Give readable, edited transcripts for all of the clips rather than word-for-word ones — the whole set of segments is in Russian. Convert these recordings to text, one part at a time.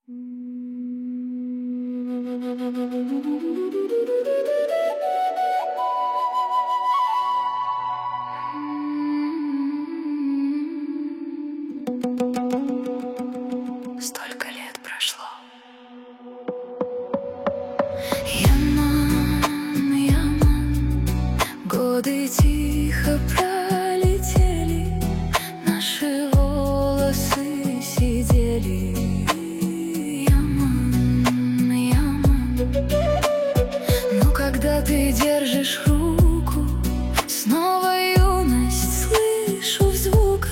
Столько лет прошло. Яман, годы тихо пролетели, наши волосы сидели. Яман, но когда ты держишь руку, снова юность слышу в звуках.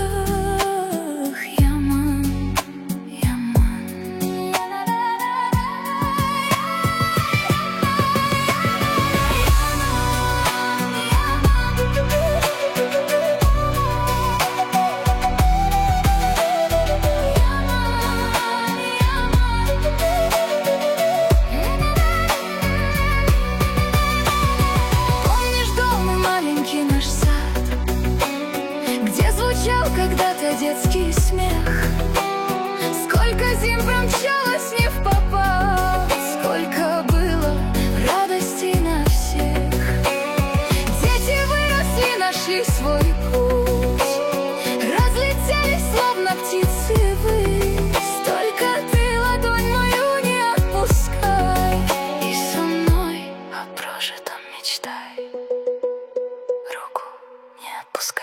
Когда-то детский смех, сколько зим промчалось не впопад, сколько было радости на всех. Дети выросли, нашли свой путь, разлетелись, словно птицы ввысь. Только ты ладонь мою не отпускай, и со мной о прожитом мечтай, руку не отпускай.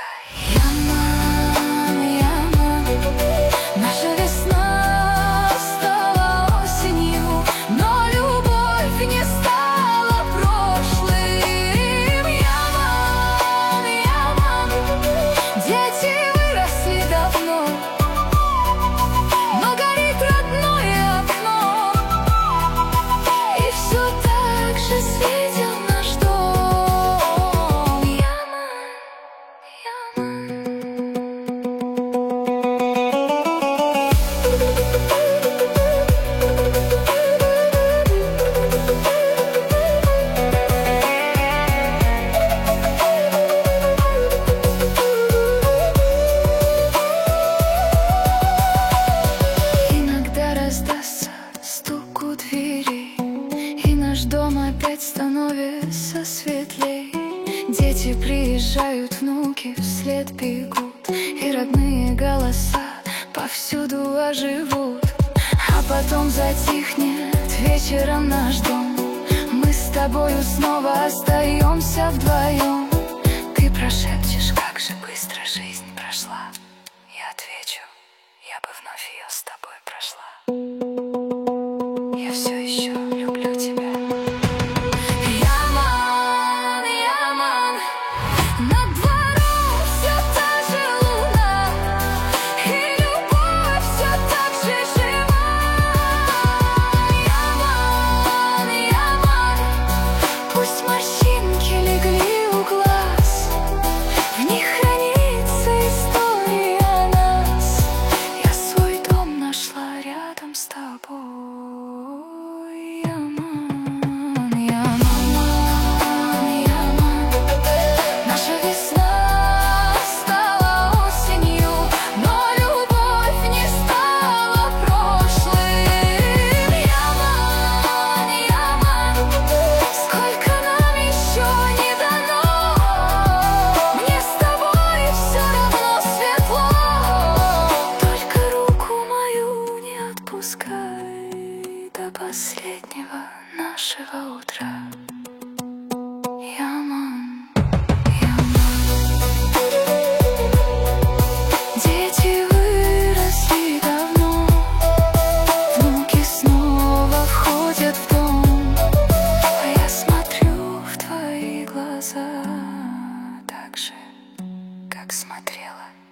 Дом опять становится светлей. Дети приезжают, внуки вслед бегут, и родные голоса повсюду оживут. А потом затихнет вечером наш дом, мы с тобою снова остаемся вдвоем. Ты прошепчешь, как же быстро жизнь прошла. Я отвечу, я бы вновь ее с тобой прошла. Я все еще люблю тебя. До последнего нашего утра. Яман, Яман. Дети выросли давно, внуки снова входят в дом, а я смотрю в твои глаза так же, как смотрела